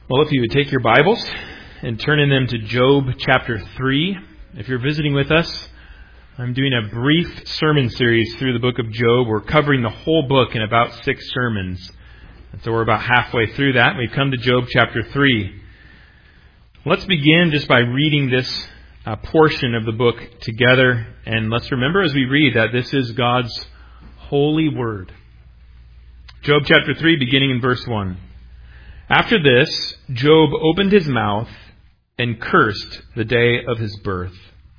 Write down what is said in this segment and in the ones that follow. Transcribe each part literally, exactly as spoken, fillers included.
Well, if you would take your Bibles and turn in them to Job chapter three. If you're visiting with us, I'm doing a brief sermon series through the book of Job. We're covering the whole book in about six sermons. And so we're about halfway through that. We've come to Job chapter three. Let's begin just by reading this uh, portion of the book together. And let's remember as we read that this is God's holy word. Job chapter three, beginning in verse one. After this, Job opened his mouth and cursed the day of his birth.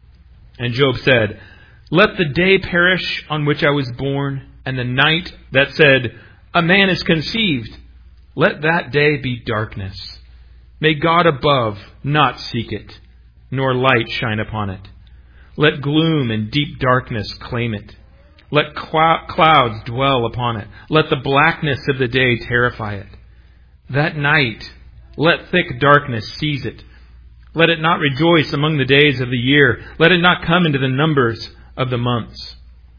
And Job said, "Let the day perish on which I was born, and the night that said, 'A man is conceived.' Let that day be darkness. May God above not seek it, nor light shine upon it. Let gloom and deep darkness claim it. Let clouds dwell upon it. Let the blackness of the day terrify it. That night, let thick darkness seize it. Let it not rejoice among the days of the year. Let it not come into the numbers of the months.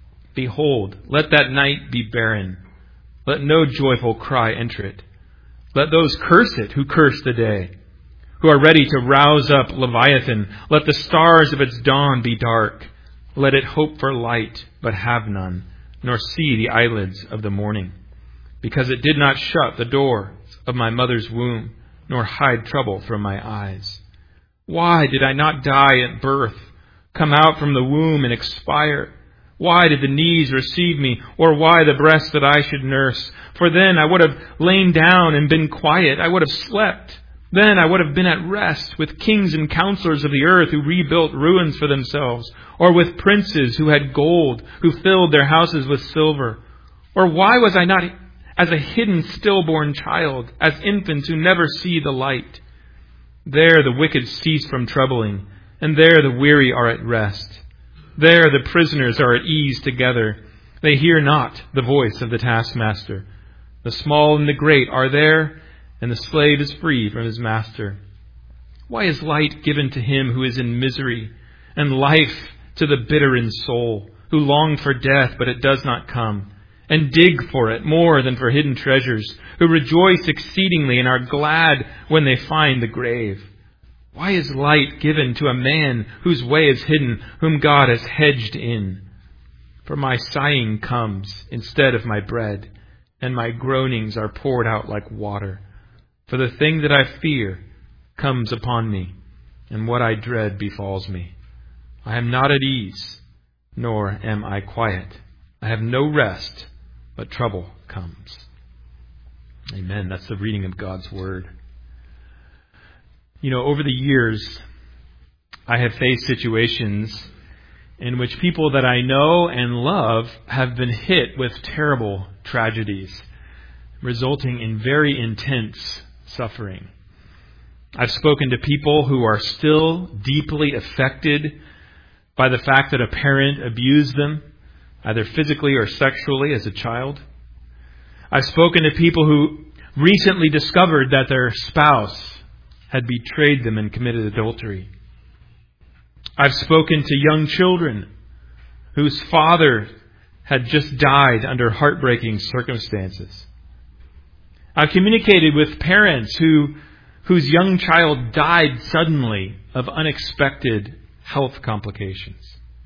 Behold, let that night be barren. Let no joyful cry enter it. Let those curse it who curse the day, who are ready to rouse up Leviathan. Let the stars of its dawn be dark. Let it hope for light, but have none, nor see the eyelids of the morning. Because it did not shut the door of my mother's womb, nor hide trouble from my eyes. Why did I not die at birth, come out from the womb and expire? Why did the knees receive me, or why the breast that I should nurse? For then I would have lain down and been quiet. I would have slept. Then I would have been at rest with kings and counselors of the earth who rebuilt ruins for themselves, or with princes who had gold, who filled their houses with silver. Or why was I not as a hidden stillborn child, as infants who never see the light? There the wicked cease from troubling, and there the weary are at rest. There the prisoners are at ease together. They hear not the voice of the taskmaster. The small and the great are there, and the slave is free from his master. Why is light given to him who is in misery, and life to the bitter in soul, who long for death, but it does not come, and dig for it more than for hidden treasures, who rejoice exceedingly and are glad when they find the grave? Why is light given to a man whose way is hidden, whom God has hedged in? For my sighing comes instead of my bread, and my groanings are poured out like water. For the thing that I fear comes upon me, and what I dread befalls me. I am not at ease, nor am I quiet. I have no rest, but trouble comes." Amen. That's the reading of God's Word. You know, over the years, I have faced situations in which people that I know and love have been hit with terrible tragedies, resulting in very intense suffering. I've spoken to people who are still deeply affected by the fact that a parent abused them, either physically or sexually as a child. I've spoken to people who recently discovered that their spouse had betrayed them and committed adultery. I've spoken to young children whose father had just died under heartbreaking circumstances. I've communicated with parents who, whose young child died suddenly of unexpected health complications.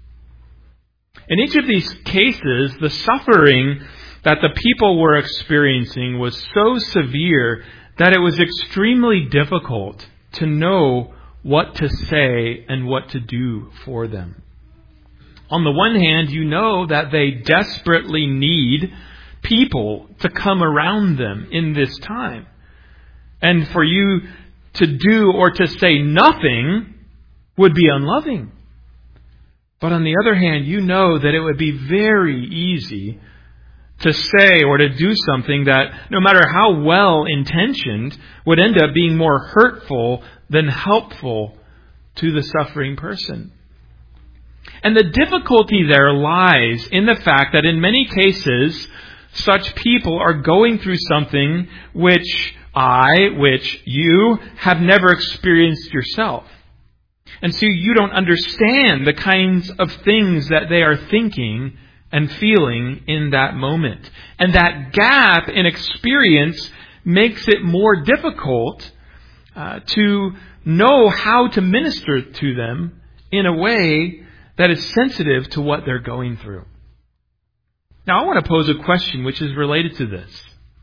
In each of these cases, the suffering that the people were experiencing was so severe that it was extremely difficult to know what to say and what to do for them. On the one hand, you know that they desperately need people to come around them in this time. And for you to do or to say nothing would be unloving. But on the other hand, you know that it would be very easy to say or to do something that, no matter how well intentioned, would end up being more hurtful than helpful to the suffering person. And the difficulty there lies in the fact that in many cases, such people are going through something which I, which you, have never experienced yourself. And so you don't understand the kinds of things that they are thinking and feeling in that moment. And that gap in experience makes it more difficult uh, to know how to minister to them in a way that is sensitive to what they're going through. Now, I want to pose a question which is related to this.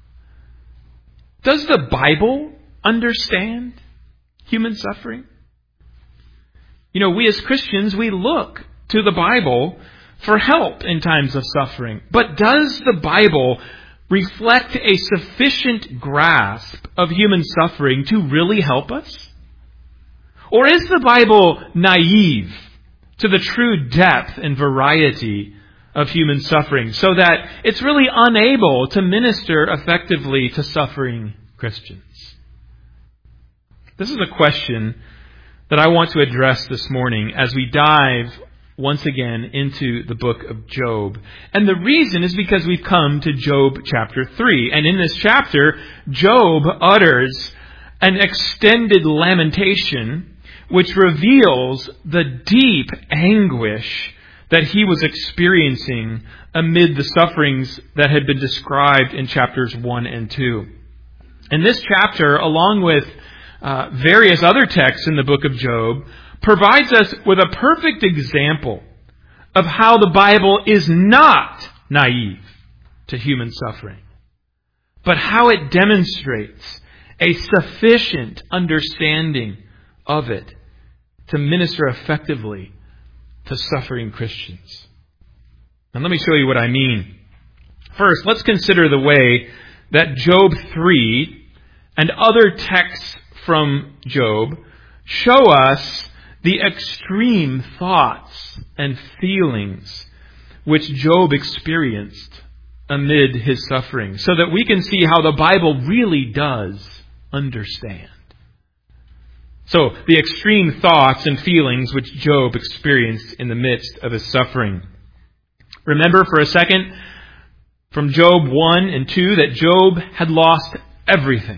Does the Bible understand human suffering? You know, we as Christians, we look to the Bible for help in times of suffering. But does the Bible reflect a sufficient grasp of human suffering to really help us? Or is the Bible naive to the true depth and variety of human suffering, so that it's really unable to minister effectively to suffering Christians? This is a question that I want to address this morning as we dive once again into the book of Job. And the reason is because we've come to Job chapter three. And in this chapter, Job utters an extended lamentation which reveals the deep anguish that he was experiencing amid the sufferings that had been described in chapters one and two. And this chapter, along with uh, various other texts in the book of Job, provides us with a perfect example of how the Bible is not naive to human suffering, but how it demonstrates a sufficient understanding of it to minister effectively to suffering Christians. And let me show you what I mean. First, let's consider the way that Job three and other texts from Job show us the extreme thoughts and feelings which Job experienced amid his suffering, so that we can see how the Bible really does understand. So, the extreme thoughts and feelings which Job experienced in the midst of his suffering. Remember for a second from Job one and two that Job had lost everything.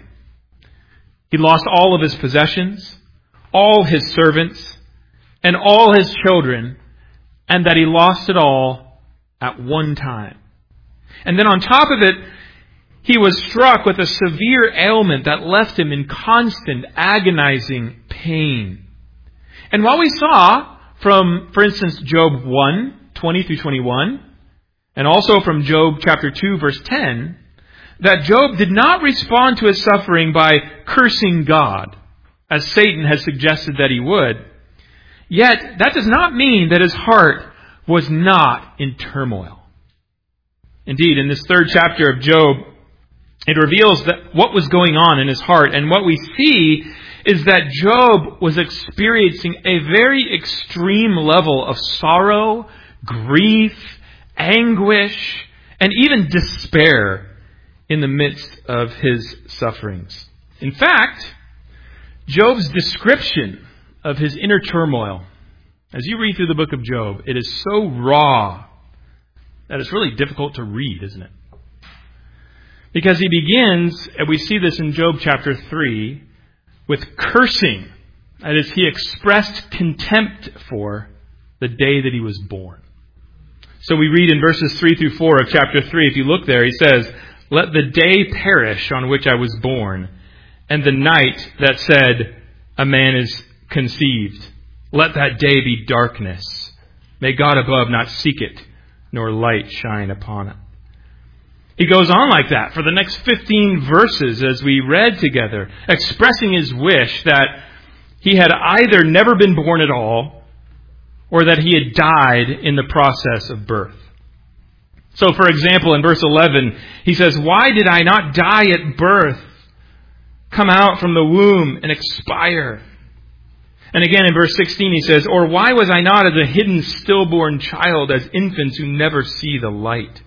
He lost all of his possessions, all his servants, and all his children, and that he lost it all at one time. And then on top of it, he was struck with a severe ailment that left him in constant, agonizing pain. And while we saw from, for instance, Job one, twenty through twenty-one, and also from Job chapter two, verse ten, that Job did not respond to his suffering by cursing God, as Satan has suggested that he would, yet that does not mean that his heart was not in turmoil. Indeed, in this third chapter of Job, it reveals that what was going on in his heart. And what we see is that Job was experiencing a very extreme level of sorrow, grief, anguish, and even despair in the midst of his sufferings. In fact, Job's description of his inner turmoil, as you read through the book of Job, it is so raw that it's really difficult to read, isn't it? Because he begins, and we see this in Job chapter three, with cursing. That is, he expressed contempt for the day that he was born. So we read in verses three through four of chapter three, if you look there, he says, "Let the day perish on which I was born, and the night that said, a man is conceived. Let that day be darkness. May God above not seek it, nor light shine upon it." He goes on like that for the next fifteen verses as we read together, expressing his wish that he had either never been born at all or that he had died in the process of birth. So, for example, in verse eleven, he says, "Why did I not die at birth, come out from the womb and expire?" And again in verse sixteen he says, "Or why was I not as a hidden stillborn child, as infants who never see the light?"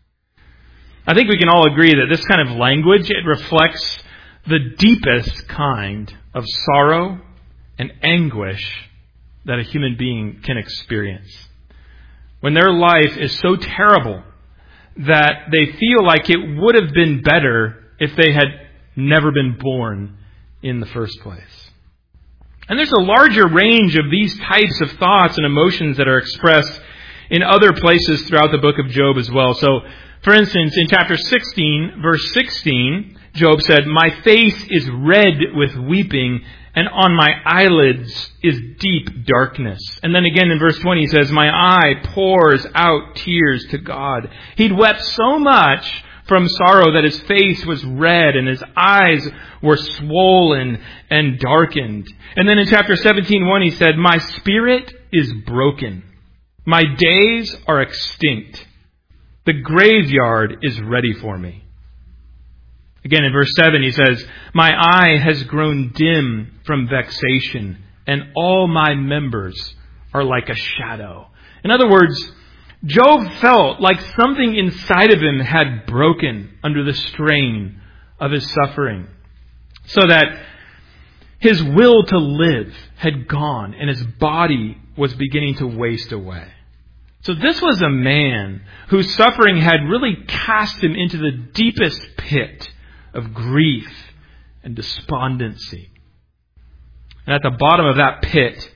I think we can all agree that this kind of language, it reflects the deepest kind of sorrow and anguish that a human being can experience. When their life is so terrible that they feel like it would have been better if they had never been born in the first place. And there's a larger range of these types of thoughts and emotions that are expressed in other places throughout the book of Job as well. So, for instance, in chapter sixteen, verse sixteen, Job said, "My face is red with weeping, and on my eyelids is deep darkness." And then again in verse twenty he says, "My eye pours out tears to God." He'd wept so much from sorrow that his face was red and his eyes were swollen and darkened. And then in chapter seventeen, one he said, "My spirit is broken. My days are extinct. The graveyard is ready for me." Again, in verse seven, he says, "My eye has grown dim from vexation, and all my members are like a shadow." In other words, Job felt like something inside of him had broken under the strain of his suffering, so that his will to live had gone and his body was beginning to waste away. So this was a man whose suffering had really cast him into the deepest pit of grief and despondency. And at the bottom of that pit,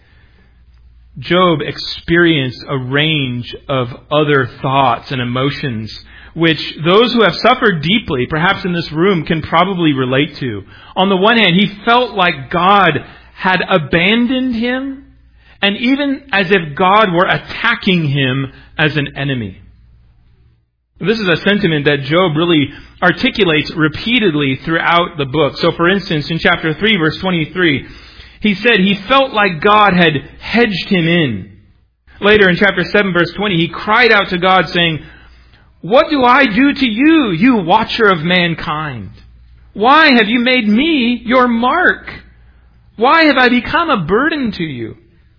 Job experienced a range of other thoughts and emotions which those who have suffered deeply, perhaps in this room, can probably relate to. On the one hand, he felt like God had abandoned him, and even as if God were attacking him as an enemy. This is a sentiment that Job really articulates repeatedly throughout the book. So for instance, in chapter three, verse twenty-three, he said he felt like God had hedged him in. Later in chapter seven, verse twenty, he cried out to God saying, "What do I do to you, you watcher of mankind? Why have you made me your mark? Why have I become a burden to you?"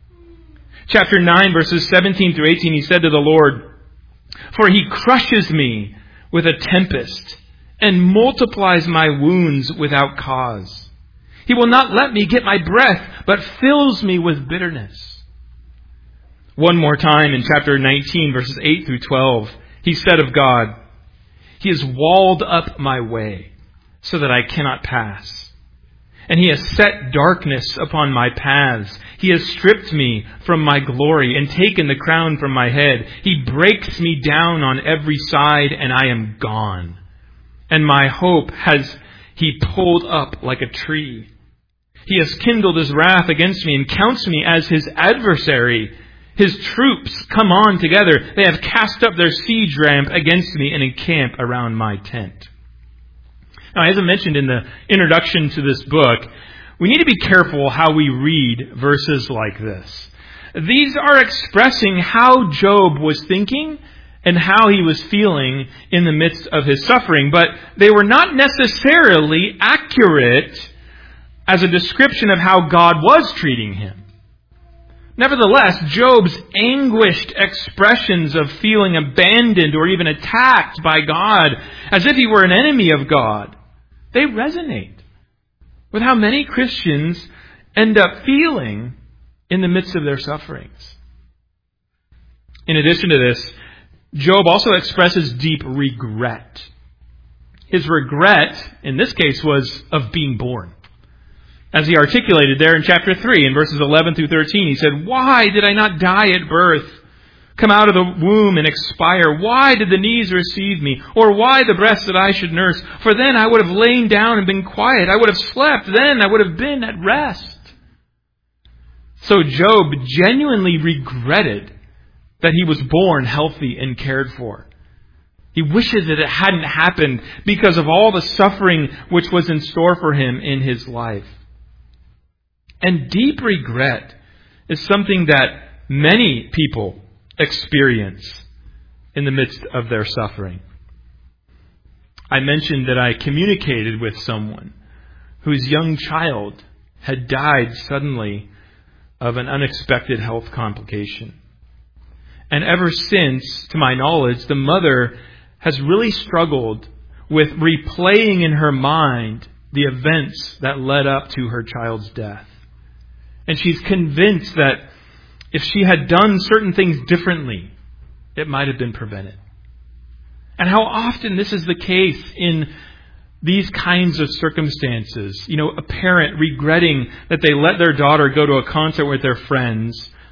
Chapter nine, verses seventeen through eighteen, he said to the Lord, "For he crushes me with a tempest and multiplies my wounds without cause. He will not let me get my breath, but fills me with bitterness." One more time in chapter nineteen, verses eight through twelve, he said of God, "He has walled up my way so that I cannot pass. And he has set darkness upon my paths. He has stripped me from my glory and taken the crown from my head. He breaks me down on every side, and I am gone. And my hope has he pulled up like a tree. He has kindled his wrath against me and counts me as his adversary. His troops come on together. They have cast up their siege ramp against me and encamp around my tent." Now, as I mentioned in the introduction to this book, we need to be careful how we read verses like this. These are expressing how Job was thinking and how he was feeling in the midst of his suffering, but they were not necessarily accurate as a description of how God was treating him. Nevertheless, Job's anguished expressions of feeling abandoned or even attacked by God, as if he were an enemy of God, they resonate with how many Christians end up feeling in the midst of their sufferings. In addition to this, Job also expresses deep regret. His regret, in this case, was of being born. As he articulated there in chapter three, in verses eleven through thirteen, he said, "Why did I not die at birth? Come out of the womb and expire. Why did the knees receive me? Or why the breasts that I should nurse? For then I would have lain down and been quiet. I would have slept. Then I would have been at rest." So Job genuinely regretted that he was born healthy and cared for. He wishes that it hadn't happened because of all the suffering which was in store for him in his life. And deep regret is something that many people experience in the midst of their suffering. I mentioned that I communicated with someone whose young child had died suddenly of an unexpected health complication. And ever since, to my knowledge, the mother has really struggled with replaying in her mind the events that led up to her child's death. And she's convinced that if she had done certain things differently, it might have been prevented. And how often this is the case in these kinds of circumstances. You know, a parent regretting that they let their daughter go to a concert with their friends,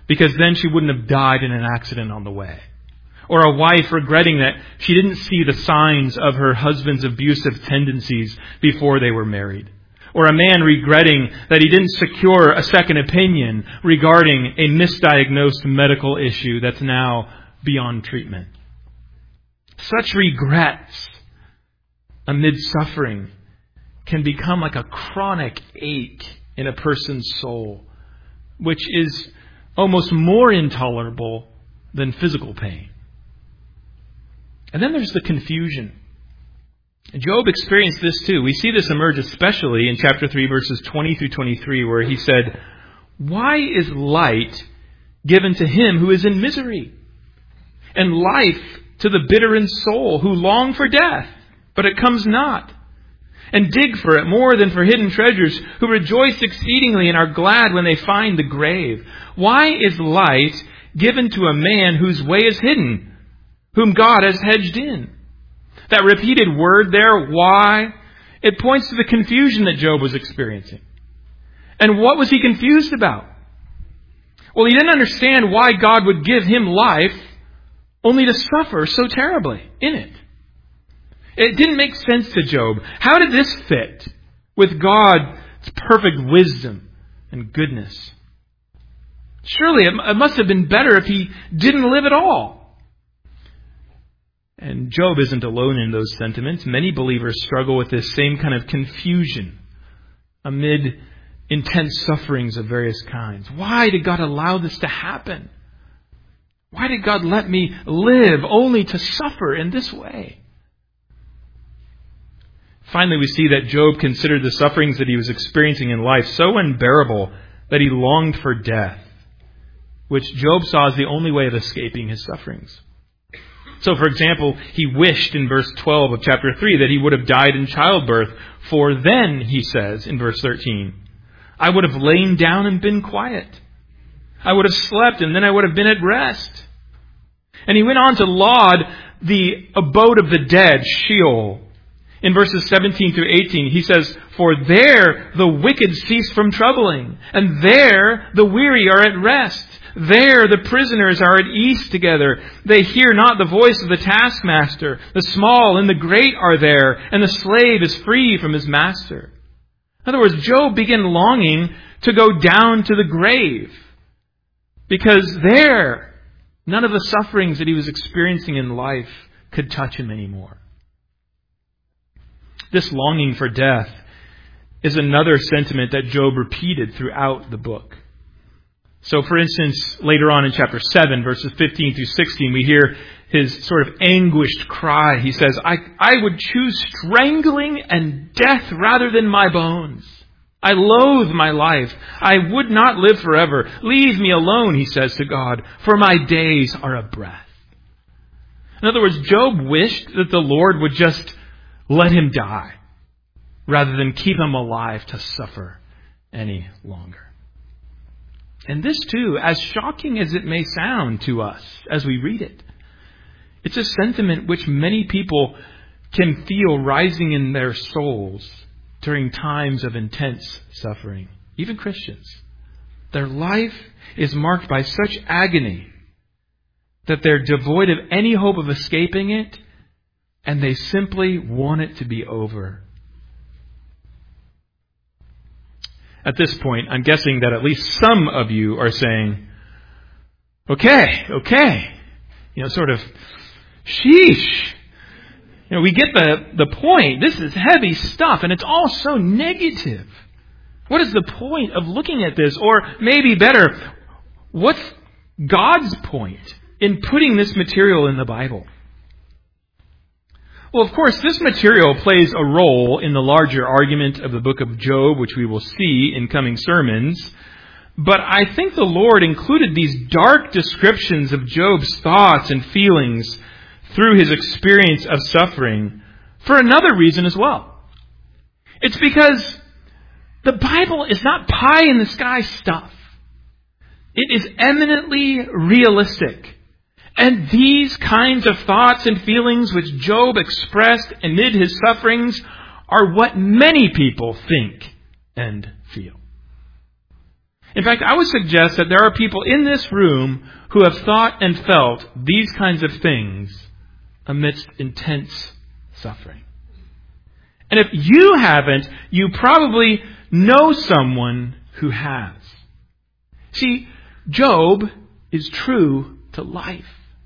because then she wouldn't have died in an accident on the way. Or a wife regretting that she didn't see the signs of her husband's abusive tendencies before they were married. Or a man regretting that he didn't secure a second opinion regarding a misdiagnosed medical issue that's now beyond treatment. Such regrets amid suffering can become like a chronic ache in a person's soul, which is almost more intolerable than physical pain. And then there's the confusion. Job experienced this too. We see this emerge especially in chapter three, verses twenty through twenty-three, where he said, "Why is light given to him who is in misery, and life to the bitter in soul, who long for death, but it comes not, and dig for it more than for hidden treasures, who rejoice exceedingly and are glad when they find the grave? Why is light given to a man whose way is hidden, whom God has hedged in?" That repeated word there, why, it points to the confusion that Job was experiencing. And what was he confused about? Well, he didn't understand why God would give him life only to suffer so terribly in it. It didn't make sense to Job. How did this fit with God's perfect wisdom and goodness? Surely it must have been better if he didn't live at all. And Job isn't alone in those sentiments. Many believers struggle with this same kind of confusion amid intense sufferings of various kinds. Why did God allow this to happen? Why did God let me live only to suffer in this way? Finally, we see that Job considered the sufferings that he was experiencing in life so unbearable that he longed for death, which Job saw as the only way of escaping his sufferings. So, for example, he wished in verse twelve of chapter three that he would have died in childbirth. For then, he says in verse thirteen, I would have lain down and been quiet. I would have slept and then I would have been at rest. And he went on to laud the abode of the dead, Sheol. In verses seventeen through eighteen, he says, For there the wicked cease from troubling, and there the weary are at rest. There the prisoners are at ease together. They hear not the voice of the taskmaster. The small and the great are there, and the slave is free from his master. In other words, Job began longing to go down to the grave, because there none of the sufferings that he was experiencing in life could touch him anymore. This longing for death is another sentiment that Job repeated throughout the book. So, for instance, later on in chapter seven, verses fifteen through sixteen, we hear his sort of anguished cry. He says, I, I would choose strangling and death rather than my bones. I loathe my life. I would not live forever. Leave me alone, he says to God, for my days are a breath. In other words, Job wished that the Lord would just let him die rather than keep him alive to suffer any longer. And this too, as shocking as it may sound to us as we read it, it's a sentiment which many people can feel rising in their souls during times of intense suffering. Even Christians. Their life is marked by such agony that they're devoid of any hope of escaping it, and they simply want it to be over. At this point, I'm guessing that at least some of you are saying, okay, okay, you know, sort of, sheesh. You know, we get the, the point. This is heavy stuff, and it's all so negative. What is the point of looking at this? Or maybe better, what's God's point in putting this material in the Bible? Well, of course, this material plays a role in the larger argument of the book of Job, which we will see in coming sermons. But I think the Lord included these dark descriptions of Job's thoughts and feelings through his experience of suffering for another reason as well. It's because the Bible is not pie in the sky stuff. It is eminently realistic. And these kinds of thoughts and feelings which Job expressed amid his sufferings are what many people think and feel. In fact, I would suggest that there are people in this room who have thought and felt these kinds of things amidst intense suffering. And if you haven't, you probably know someone who has. See, Job is true to life.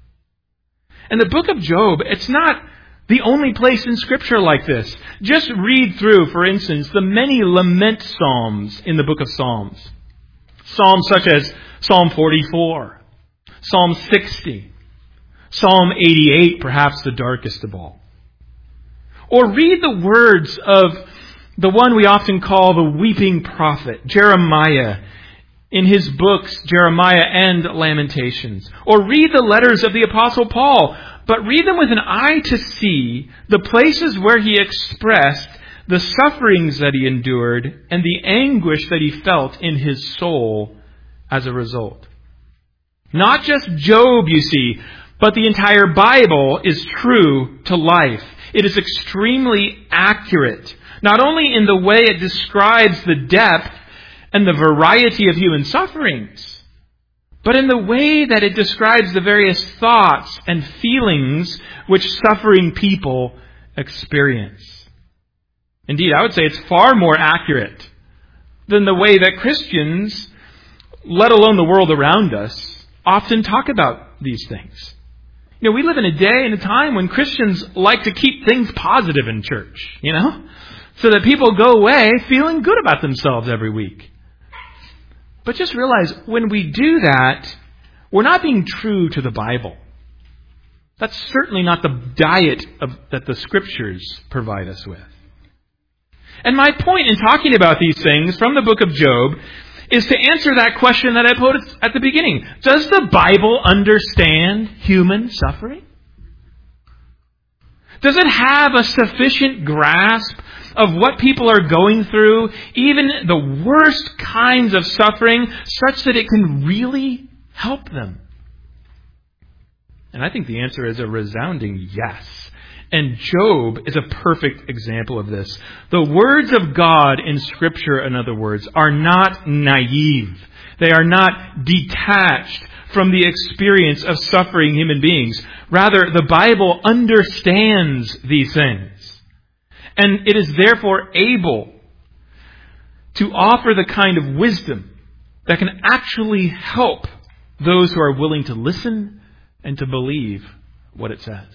And the book of Job, it's not the only place in Scripture like this. Just read through, for instance, the many lament psalms in the book of Psalms. Psalms such as Psalm forty-four, Psalm sixty, Psalm eighty-eight, perhaps the darkest of all. Or read the words of the one we often call the weeping prophet, Jeremiah, in his books, Jeremiah and Lamentations. Or read the letters of the Apostle Paul, but read them with an eye to see the places where he expressed the sufferings that he endured and the anguish that he felt in his soul as a result. Not just Job, you see, but the entire Bible is true to life. It is extremely accurate, not only in the way it describes the depth and the variety of human sufferings, but in the way that it describes the various thoughts and feelings which suffering people experience. Indeed, I would say it's far more accurate than the way that Christians, let alone the world around us, often talk about these things. You know, we live in a day and a time when Christians like to keep things positive in church, you know, so that people go away feeling good about themselves every week. But just realize, when we do that, we're not being true to the Bible. That's certainly not the diet of, that the Scriptures provide us with. And my point in talking about these things from the book of Job is to answer that question that I posed at the beginning. Does the Bible understand human suffering? Does it have a sufficient grasp of what people are going through, even the worst kinds of suffering, such that it can really help them? And I think the answer is a resounding yes. And Job is a perfect example of this. The words of God in Scripture, in other words, are not naive. They are not detached from the experience of suffering human beings. Rather, the Bible understands these things. And it is therefore able to offer the kind of wisdom that can actually help those who are willing to listen and to believe what it says.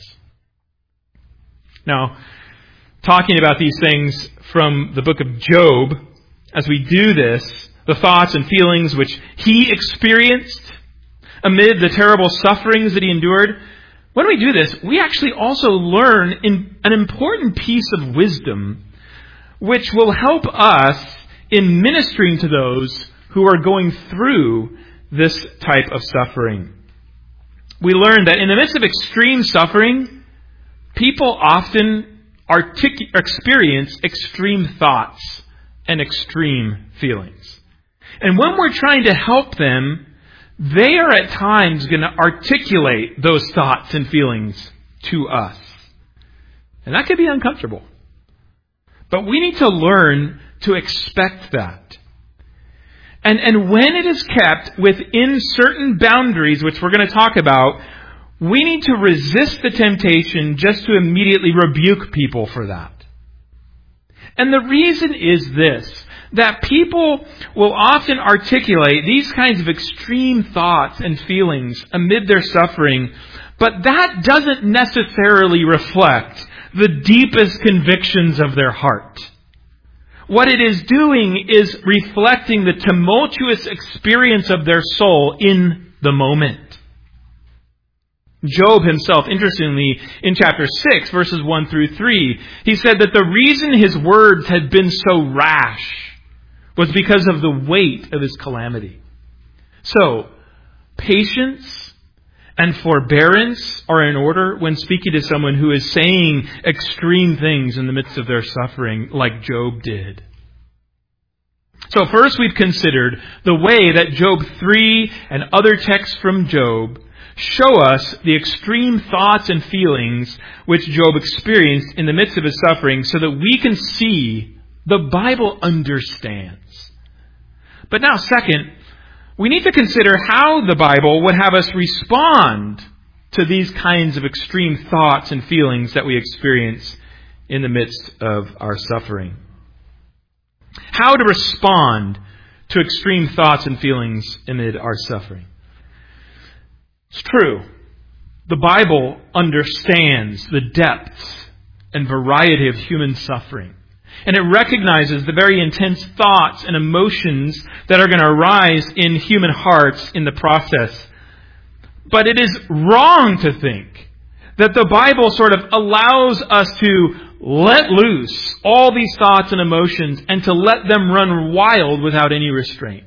Now, talking about these things from the book of Job, as we do this, the thoughts and feelings which he experienced amid the terrible sufferings that he endured, when we do this, we actually also learn in an important piece of wisdom which will help us in ministering to those who are going through this type of suffering. We learn that in the midst of extreme suffering, people often artic- experience extreme thoughts and extreme feelings. And when we're trying to help them, they are at times going to articulate those thoughts and feelings to us. And that can be uncomfortable. But we need to learn to expect that. And, and when it is kept within certain boundaries, which we're going to talk about, we need to resist the temptation just to immediately rebuke people for that. And the reason is this, that people will often articulate these kinds of extreme thoughts and feelings amid their suffering, but that doesn't necessarily reflect the deepest convictions of their heart. What it is doing is reflecting the tumultuous experience of their soul in the moment. Job himself, interestingly, in chapter six, verses one through three, he said that the reason his words had been so rash was because of the weight of his calamity. So, patience and forbearance are in order when speaking to someone who is saying extreme things in the midst of their suffering, like Job did. So first we've considered the way that Job three and other texts from Job show us the extreme thoughts and feelings which Job experienced in the midst of his suffering, so that we can see the Bible understands. But now, second, we need to consider how the Bible would have us respond to these kinds of extreme thoughts and feelings that we experience in the midst of our suffering. How to respond to extreme thoughts and feelings amid our suffering. It's true. The Bible understands the depths and variety of human suffering. And it recognizes the very intense thoughts and emotions that are going to arise in human hearts in the process. But it is wrong to think that the Bible sort of allows us to let loose all these thoughts and emotions and to let them run wild without any restraint.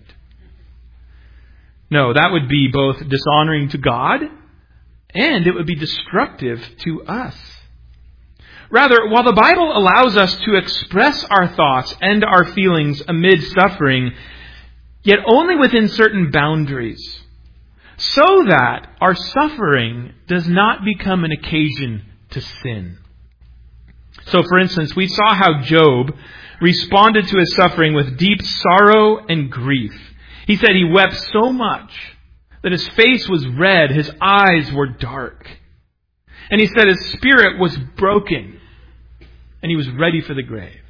No, that would be both dishonoring to God and it would be destructive to us. Rather, while the Bible allows us to express our thoughts and our feelings amid suffering, yet only within certain boundaries, so that our suffering does not become an occasion to sin. So, for instance, we saw how Job responded to his suffering with deep sorrow and grief. He said he wept so much that his face was red, his eyes were dark. And he said his spirit was broken and he was ready for the grave.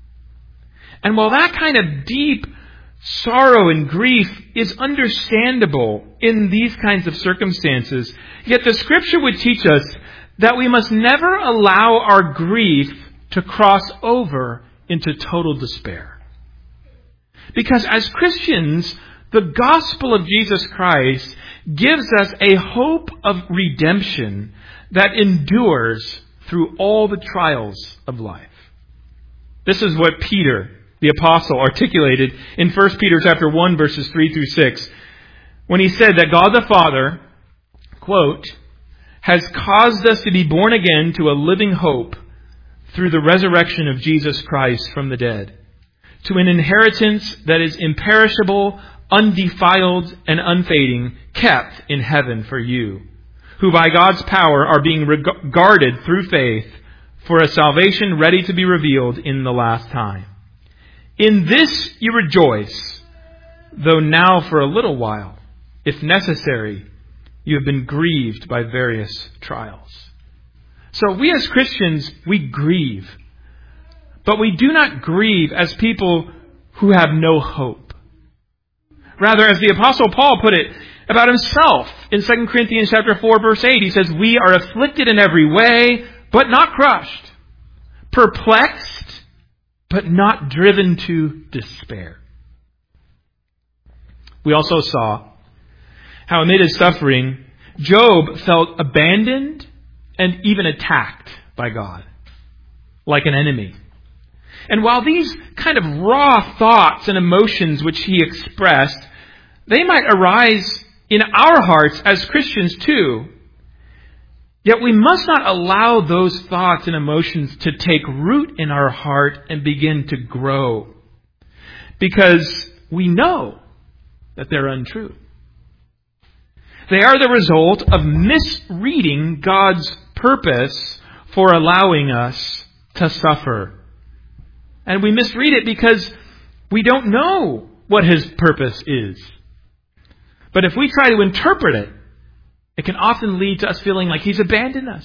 And while that kind of deep sorrow and grief is understandable in these kinds of circumstances, yet the Scripture would teach us that we must never allow our grief to cross over into total despair. Because as Christians, the gospel of Jesus Christ gives us a hope of redemption that endures through all the trials of life. This is what Peter, the apostle, articulated in First Peter chapter one, verses three through six, when he said that God the Father, quote, has caused us to be born again to a living hope through the resurrection of Jesus Christ from the dead, to an inheritance that is imperishable, undefiled, and unfading, kept in heaven for you, who by God's power are being regarded through faith for a salvation ready to be revealed in the last time. In this you rejoice, though now for a little while, if necessary, you have been grieved by various trials. So we as Christians, we grieve. But we do not grieve as people who have no hope. Rather, as the Apostle Paul put it about himself in Second Corinthians chapter four, verse eight, he says, we are afflicted in every way, but not crushed. Perplexed, but not driven to despair. We also saw how amid his suffering, Job felt abandoned and even attacked by God, like an enemy. And while these kind of raw thoughts and emotions which he expressed, they might arise in our hearts as Christians too, yet we must not allow those thoughts and emotions to take root in our heart and begin to grow, because we know that they're untrue. They are the result of misreading God's purpose for allowing us to suffer. And we misread it because we don't know what His purpose is. But if we try to interpret it, it can often lead to us feeling like He's abandoned us.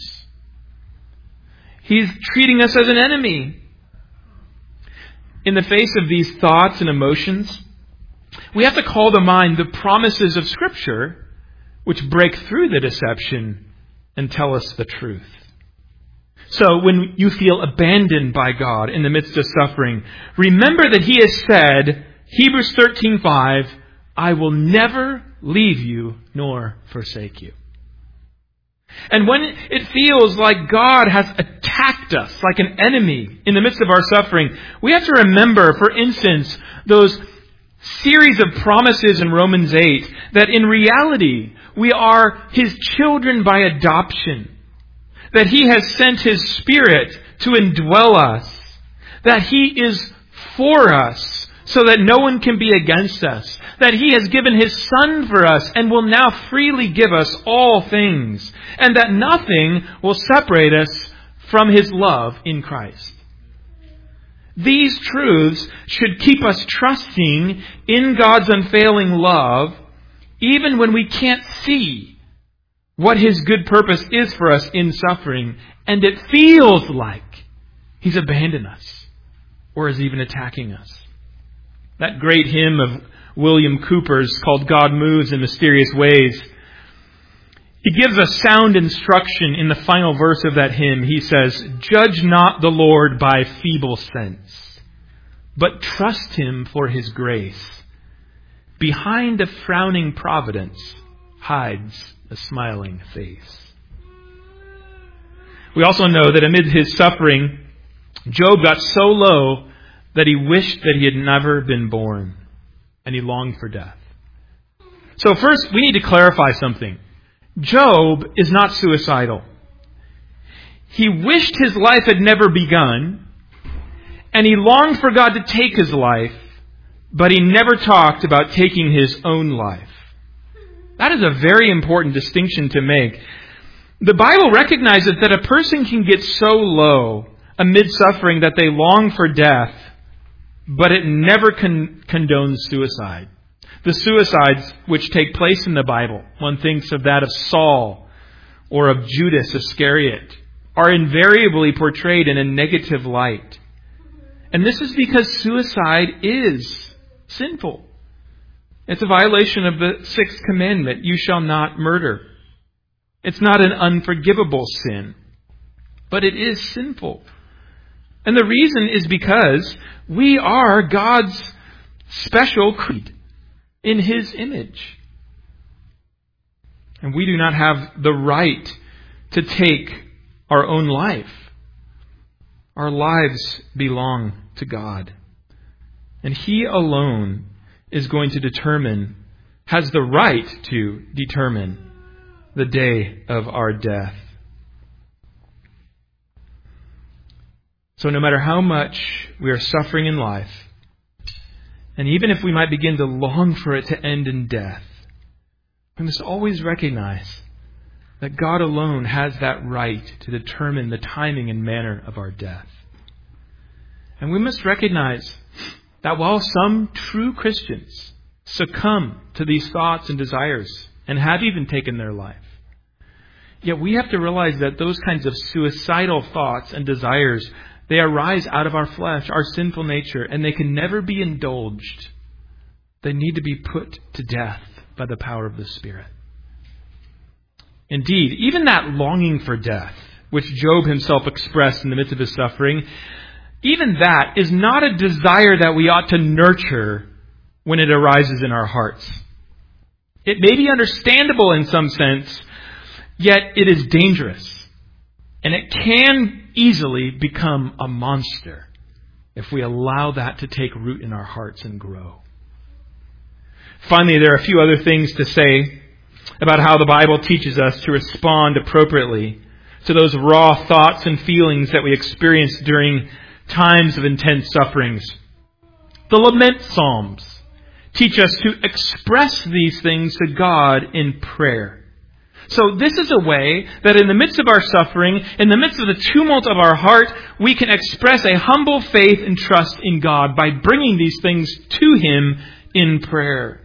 He's treating us as an enemy. In the face of these thoughts and emotions, we have to call to mind the promises of Scripture which break through the deception and tell us the truth. So when you feel abandoned by God in the midst of suffering, remember that He has said, Hebrews thirteen five, I will never leave you nor forsake you. And when it feels like God has attacked us like an enemy in the midst of our suffering, we have to remember, for instance, those series of promises in Romans eight, that in reality we are His children by adoption, that He has sent His Spirit to indwell us, that He is for us so that no one can be against us, that He has given His Son for us and will now freely give us all things, and that nothing will separate us from His love in Christ. These truths should keep us trusting in God's unfailing love, even when we can't see what His good purpose is for us in suffering, and it feels like He's abandoned us or is even attacking us. That great hymn of William Cooper's called God Moves in Mysterious Ways, he gives us sound instruction in the final verse of that hymn. He says, "Judge not the Lord by feeble sense, but trust Him for His grace. Behind a frowning providence hides a smiling face." We also know that amid his suffering, Job got so low that he wished that he had never been born, and he longed for death. So first, we need to clarify something. Job is not suicidal. He wished his life had never begun, and he longed for God to take his life, but he never talked about taking his own life. That is a very important distinction to make. The Bible recognizes that a person can get so low amid suffering that they long for death, but it never con- condones suicide. The suicides which take place in the Bible, one thinks of that of Saul or of Judas Iscariot, are invariably portrayed in a negative light. And this is because suicide is sinful. It's a violation of the sixth commandment, you shall not murder. It's not an unforgivable sin, but it is sinful. And the reason is because we are God's special creed in His image. And we do not have the right to take our own life. Our lives belong to God. And He alone is going to determine, has the right to determine the day of our death. So no matter how much we are suffering in life, and even if we might begin to long for it to end in death, we must always recognize that God alone has that right to determine the timing and manner of our death. And we must recognize that while some true Christians succumb to these thoughts and desires and have even taken their life, yet we have to realize that those kinds of suicidal thoughts and desires, they arise out of our flesh, our sinful nature, and they can never be indulged. They need to be put to death by the power of the Spirit. Indeed, even that longing for death, which Job himself expressed in the midst of his suffering, even that is not a desire that we ought to nurture when it arises in our hearts. It may be understandable in some sense, yet it is dangerous. And it can easily become a monster if we allow that to take root in our hearts and grow. Finally, there are a few other things to say about how the Bible teaches us to respond appropriately to those raw thoughts and feelings that we experience during times of intense sufferings. The lament psalms teach us to express these things to God in prayer. So this is a way that in the midst of our suffering, in the midst of the tumult of our heart, we can express a humble faith and trust in God by bringing these things to Him in prayer.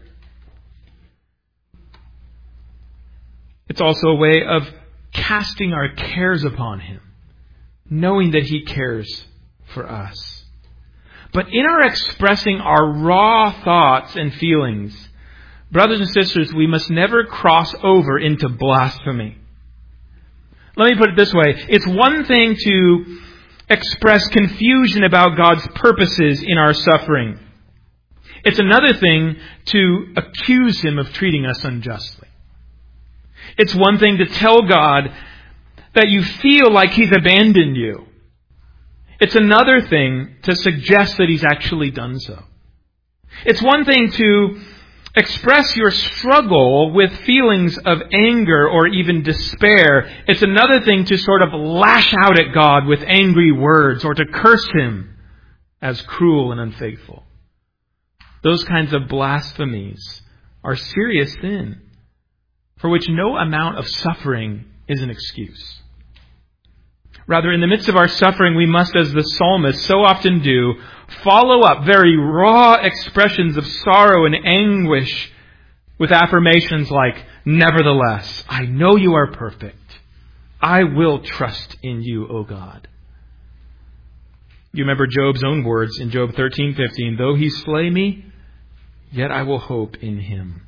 It's also a way of casting our cares upon Him, knowing that He cares for us. But in our expressing our raw thoughts and feelings, brothers and sisters, we must never cross over into blasphemy. Let me put it this way. It's one thing to express confusion about God's purposes in our suffering. It's another thing to accuse Him of treating us unjustly. It's one thing to tell God that you feel like He's abandoned you. It's another thing to suggest that He's actually done so. It's one thing to express your struggle with feelings of anger or even despair. It's another thing to sort of lash out at God with angry words or to curse Him as cruel and unfaithful. Those kinds of blasphemies are serious sin for which no amount of suffering is an excuse. Rather, in the midst of our suffering, we must, as the psalmist so often do, follow up very raw expressions of sorrow and anguish with affirmations like, nevertheless, I know you are perfect. I will trust in you, O God. You remember Job's own words in Job thirteen fifteen, though he slay me, yet I will hope in him.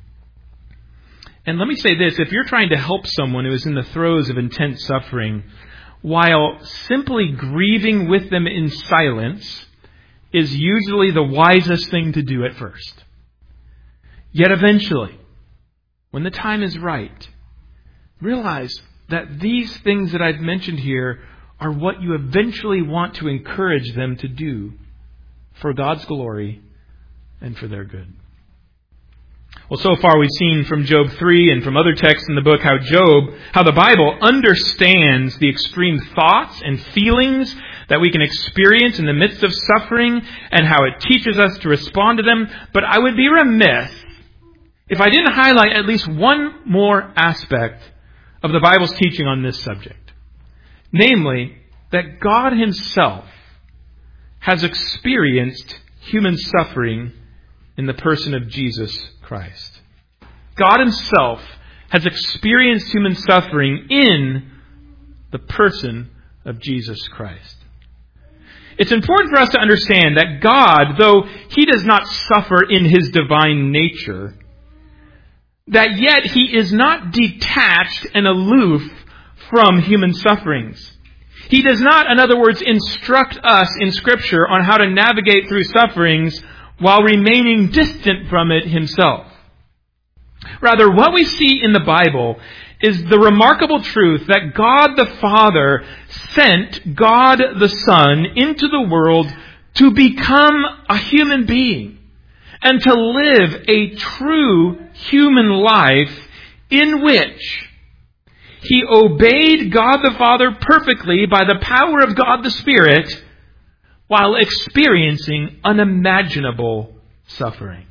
And let me say this, if you're trying to help someone who is in the throes of intense suffering, while simply grieving with them in silence is usually the wisest thing to do at first. Yet eventually, when the time is right, realize that these things that I've mentioned here are what you eventually want to encourage them to do for God's glory and for their good. Well, so far we've seen from Job three and from other texts in the book how Job, how the Bible understands the extreme thoughts and feelings that we can experience in the midst of suffering and how it teaches us to respond to them. But I would be remiss if I didn't highlight at least one more aspect of the Bible's teaching on this subject. Namely, that God Himself has experienced human suffering in the person of Jesus Christ. God Himself has experienced human suffering in the person of Jesus Christ. It's important for us to understand that God, though He does not suffer in His divine nature, that yet He is not detached and aloof from human sufferings. He does not, in other words, instruct us in Scripture on how to navigate through sufferings while remaining distant from it Himself. Rather, what we see in the Bible is the remarkable truth that God the Father sent God the Son into the world to become a human being and to live a true human life in which He obeyed God the Father perfectly by the power of God the Spirit while experiencing unimaginable suffering.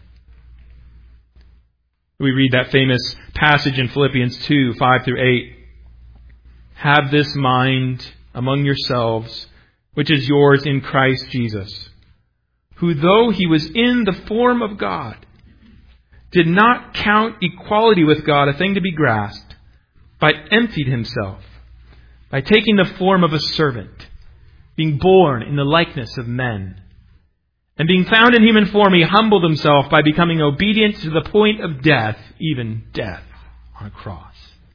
We read that famous passage in Philippians two, five through eight. Have this mind among yourselves, which is yours in Christ Jesus, who though He was in the form of God, did not count equality with God a thing to be grasped, but emptied Himself by taking the form of a servant, being born in the likeness of men. And being found in human form, He humbled Himself by becoming obedient to the point of death, even death on a cross.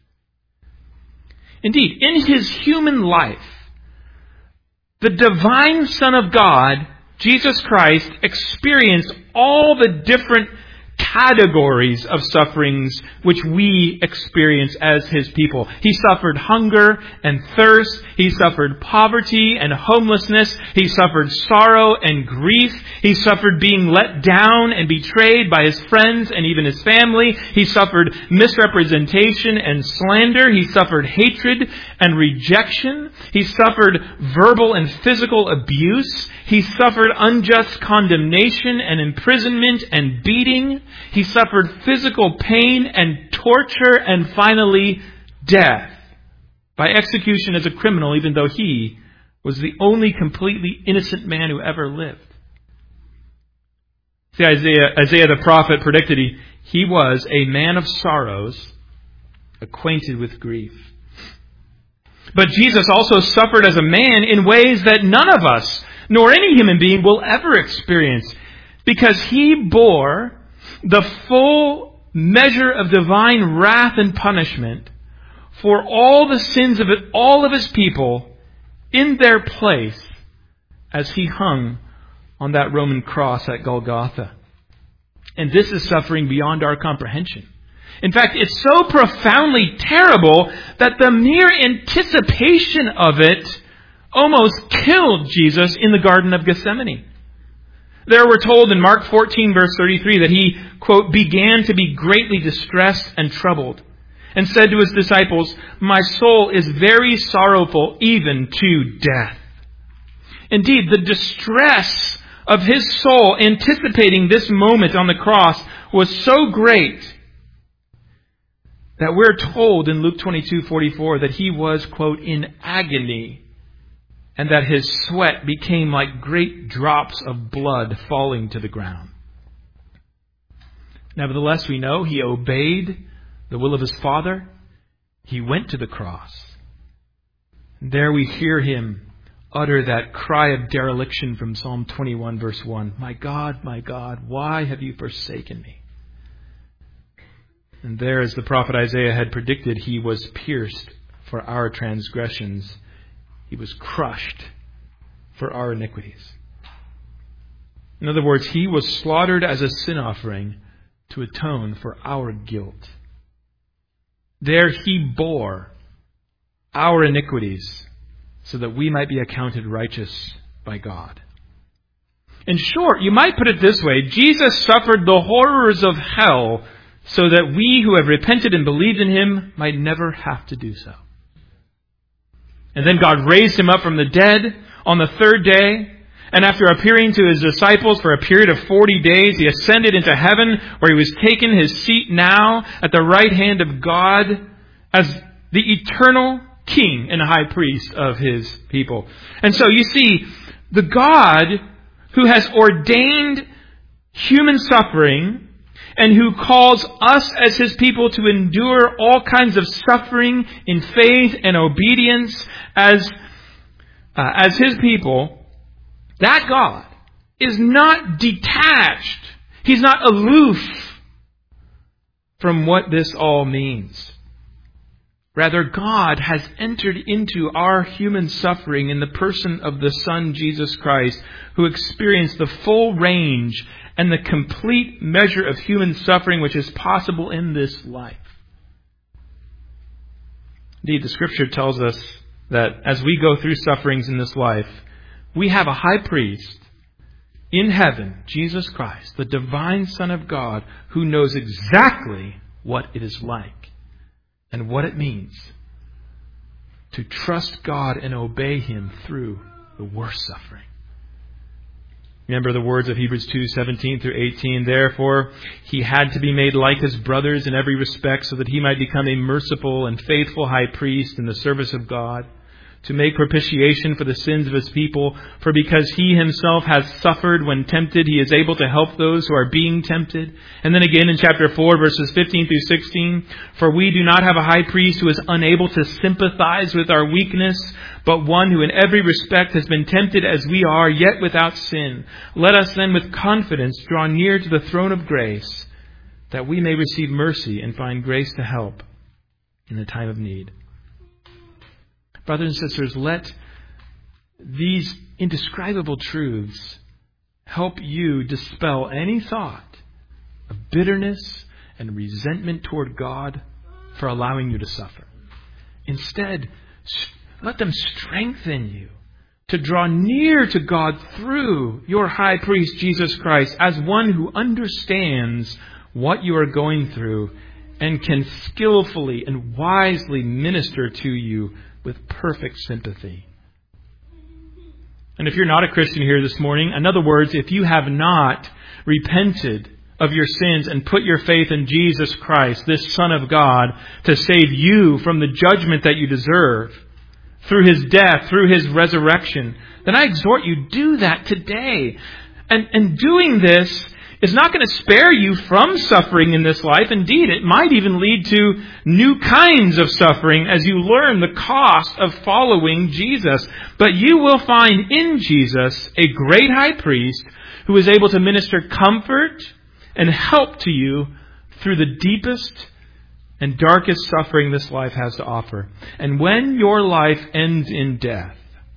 Indeed, in His human life, the divine Son of God, Jesus Christ, experienced all the different categories of sufferings which we experience as His people. He suffered hunger and thirst. He suffered poverty and homelessness. He suffered sorrow and grief. He suffered being let down and betrayed by His friends and even His family. He suffered misrepresentation and slander. He suffered hatred and rejection. He suffered verbal and physical abuse. He suffered unjust condemnation and imprisonment and beating. He suffered physical pain and torture and finally death by execution as a criminal, even though He was the only completely innocent man who ever lived. See, Isaiah, Isaiah the prophet predicted he, he was a man of sorrows, acquainted with grief. But Jesus also suffered as a man in ways that none of us, nor any human being, will ever experience, because He bore the full measure of divine wrath and punishment for all the sins of it, all of His people in their place as He hung on that Roman cross at Golgotha. And this is suffering beyond our comprehension. In fact, it's so profoundly terrible that the mere anticipation of it almost killed Jesus in the Garden of Gethsemane. There we're told in Mark fourteen, verse thirty-three, that He, quote, began to be greatly distressed and troubled, and said to His disciples, my soul is very sorrowful, even to death. Indeed, the distress of His soul anticipating this moment on the cross was so great that we're told in Luke twenty-two forty-four that He was, quote, in agony and that his sweat became like great drops of blood falling to the ground. Nevertheless, we know he obeyed the will of his Father. He went to the cross. There we hear him utter that cry of dereliction from Psalm twenty-one, verse one. My God, my God, why have you forsaken me? And there, as the prophet Isaiah had predicted, he was pierced for our transgressions. He was crushed for our iniquities. In other words, he was slaughtered as a sin offering to atone for our guilt. There he bore our iniquities so that we might be accounted righteous by God. In short, you might put it this way: Jesus suffered the horrors of hell so that we who have repented and believed in him might never have to do so. And then God raised him up from the dead on the third day. And after appearing to his disciples for a period of forty days, he ascended into heaven, where he was taken his seat now at the right hand of God as the eternal King and high priest of his people. And so you see, the God who has ordained human suffering and who calls us as his people to endure all kinds of suffering in faith and obedience as, uh, as his people, that God is not detached. He's not aloof from what this all means. Rather, God has entered into our human suffering in the person of the Son, Jesus Christ, who experienced the full range and the complete measure of human suffering which is possible in this life. Indeed, the Scripture tells us that as we go through sufferings in this life, we have a high priest in heaven, Jesus Christ, the divine Son of God, who knows exactly what it is like and what it means to trust God and obey him through the worst suffering. Remember the words of Hebrews two, seventeen through eighteen. Therefore, he had to be made like his brothers in every respect, so that he might become a merciful and faithful high priest in the service of God, to make propitiation for the sins of his people. For because he himself has suffered when tempted, he is able to help those who are being tempted. And then again in chapter four, verses fifteen through sixteen. For we do not have a high priest who is unable to sympathize with our weakness, but one who in every respect has been tempted as we are, yet without sin. Let us then with confidence draw near to the throne of grace, that we may receive mercy and find grace to help in the time of need. Brothers and sisters, let these indescribable truths help you dispel any thought of bitterness and resentment toward God for allowing you to suffer. Instead, let them strengthen you to draw near to God through your high priest, Jesus Christ, as one who understands what you are going through and can skillfully and wisely minister to you with perfect sympathy. And if you're not a Christian here this morning, in other words, if you have not repented of your sins and put your faith in Jesus Christ, this Son of God, to save you from the judgment that you deserve through his death, through his resurrection, then I exhort you, do that today. And, and doing this is not going to spare you from suffering in this life. Indeed, it might even lead to new kinds of suffering as you learn the cost of following Jesus. But you will find in Jesus a great high priest who is able to minister comfort and help to you through the deepest and darkest suffering this life has to offer. And when your life ends in death,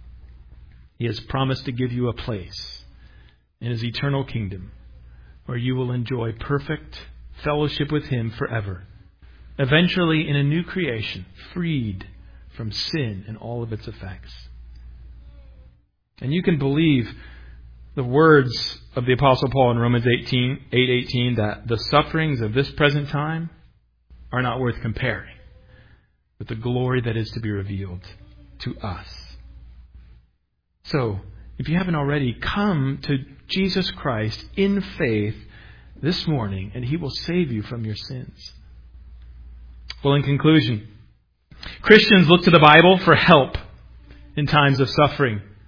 he has promised to give you a place in his eternal kingdom, where you will enjoy perfect fellowship with him forever, eventually in a new creation, freed from sin and all of its effects. And you can believe the words of the Apostle Paul in Romans eight eighteen, that the sufferings of this present time are not worth comparing with the glory that is to be revealed to us. So, if you haven't already, come to Jesus Christ in faith this morning, and he will save you from your sins. Well, in conclusion, Christians look to the Bible for help in times of suffering.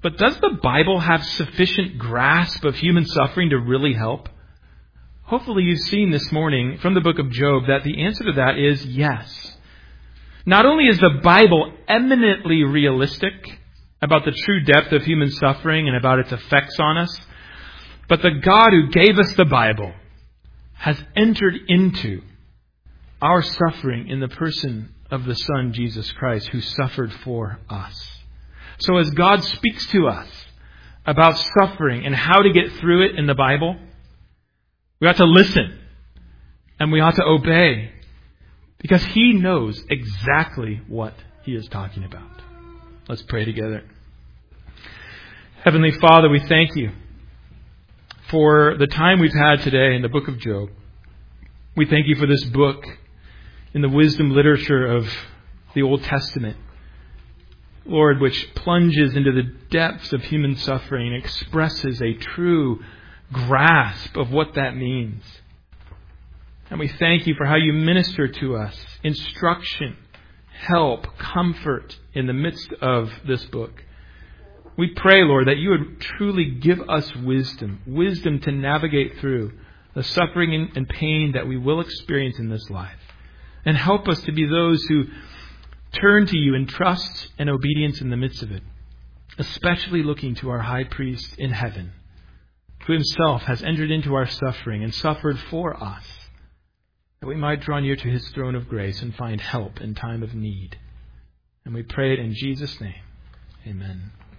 But does the Bible have sufficient grasp of human suffering to really help? Hopefully you've seen this morning from the book of Job that the answer to that is yes. Not only is the Bible eminently realistic about the true depth of human suffering and about its effects on us, but the God who gave us the Bible has entered into our suffering in the person of the Son, Jesus Christ, who suffered for us. So as God speaks to us about suffering and how to get through it in the Bible, we ought to listen and we ought to obey, because He knows exactly what He is talking about. Let's pray together. Heavenly Father, we thank You for the time we've had today in the book of Job. We thank You for this book in the wisdom literature of the Old Testament, Lord, which plunges into the depths of human suffering and expresses a true grasp of what that means. And we thank You for how You minister to us instruction, help, comfort in the midst of this book. We pray, Lord, that You would truly give us wisdom, wisdom to navigate through the suffering and pain that we will experience in this life. And help us to be those who turn to You in trust and obedience in the midst of it, especially looking to our high priest in heaven, who Himself has entered into our suffering and suffered for us, that we might draw near to His throne of grace and find help in time of need. And we pray it in Jesus' name. Amen.